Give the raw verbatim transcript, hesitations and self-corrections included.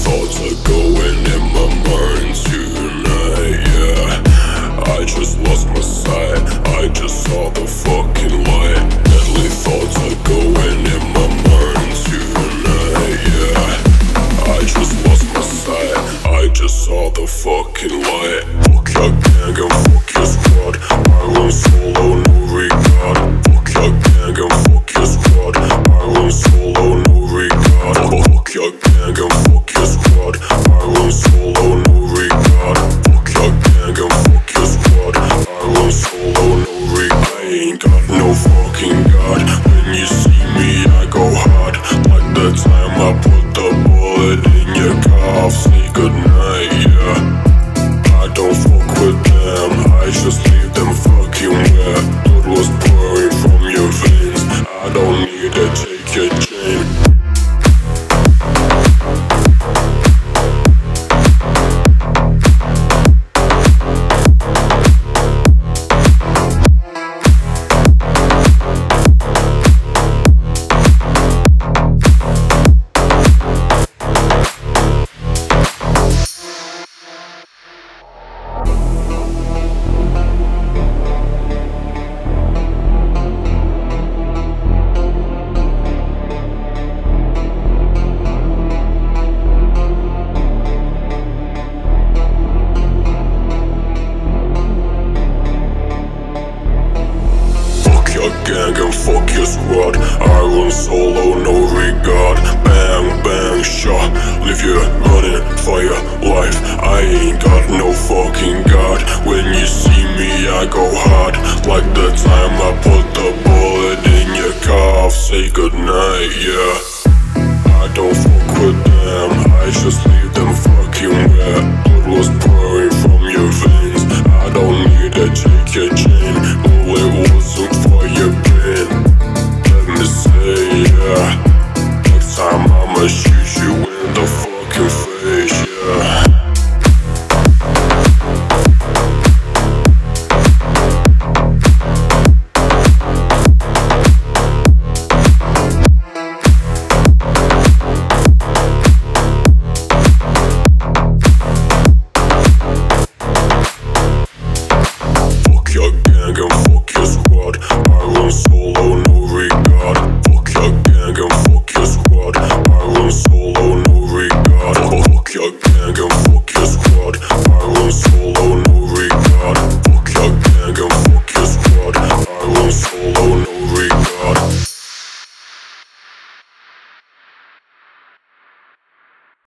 thoughts are going in my mind tonight, yeah. I just lost my sight, I just saw the fucking light. Deadly thoughts are going in my mind tonight, yeah. I just lost my sight, I just saw the fucking light. Fuck your gang and fuck your squad, I run solo, no regard. Fuck your gang and fuck your squad, I run solo, no regard. Fuck your gang and fuck your squad, I run solo, no regard. Fuck your gang and fuck your squad, I run solo, no regard. I ain't got no fucking guard. When you see me, I go hard. Like the time I put the bullet in your calf. Say goodnight, yeah. I don't fuck with them, I just leave them fucking wet. Blood was pouring from your veins, I don't need to take your chain. Gang and fuck your squad, I run solo, no regard. Bang, bang, shot, leave you running for your life. I ain't got no fucking guard. When you see me, I go hard. Like the time I put the bullet in your calf. Say goodnight, yeah. I don't fuck with them, I just leave